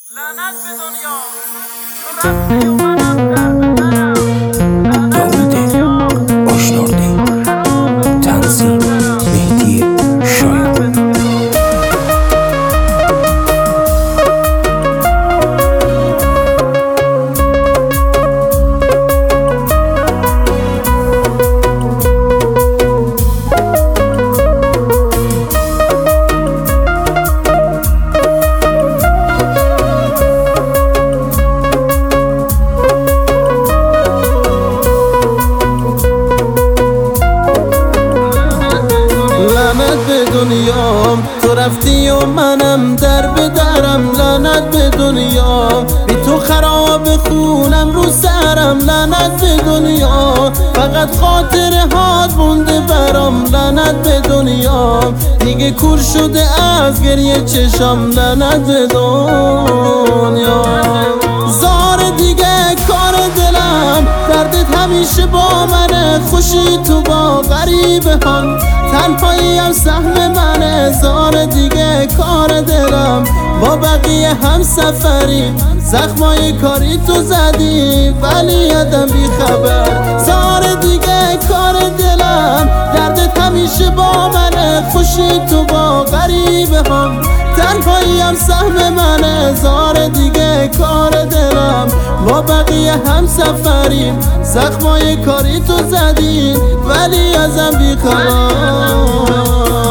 لعنت به دنیا تو رفتی و منم در بدرم. داوود آشناردی تنظیم مهدی شایان. دنیام تو رفتی و منم در بدرم. لعنت به دنیا بی تو خراب خونم رو سرم. لعنت به دنیا فقط خاطره هات مونده برام. لعنت به دنیا دیگه کور شده از گریه چشام. لعنت به دنیا زار دیگه کار دلم. دردت همیشه با منه، خوشی تو با غریبه هم. تنهایی هم سهم منه، زار دیگه کار دلم. با بقیه هم سفری، زخمای کاری تو زدی ولی یادم بی خبر. زار دیگه کار دلم، دردت همیشه با منه، خوشی تو با غریبه هم. تنهایی هم سهم منه، زار دیگه کار دلم. با بقیه هم سفریم، زخمای کاری تو زدی ولی ازم بی خبری.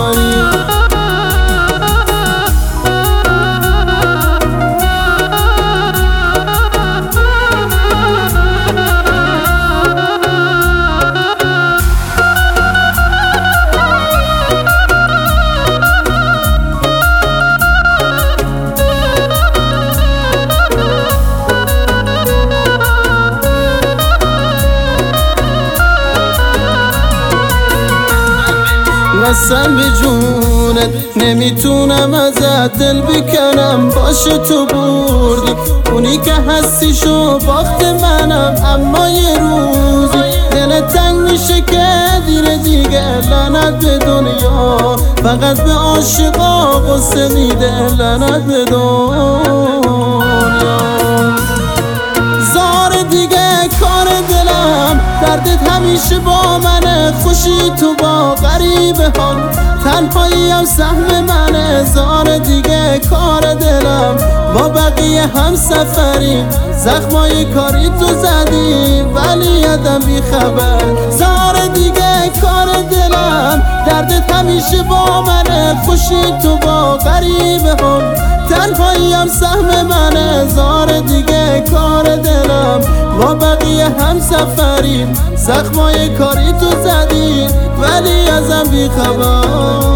قسم به جونت نمیتونم ازت دل بکنم. باشه تو بردی اونی که هستی شو باخت منم. اما یه روزی دلت تنگ میشه که دیر دیگه. لعنت به دنیا فقط به عاشقا غصه میده. لعنت به دنیا زار دیگه کار دلم. دردت همیشه با منه، خوشی تو با غریبه هم. تنهایی هم سهم منه، زار دیگه کار دلم. با بقیه هم سفریم، زخمای کاری تو زدی ولی یادم بی خبر. زار دیگه کار دلم، دردت همیشه با منه، خوشی تو با غریبه هم. تنهایی هم سهم منه، زار دیگه کار دلم. با بقیه هم سفریم، زخمای کاری تو زدی ولی ازم بی خبر.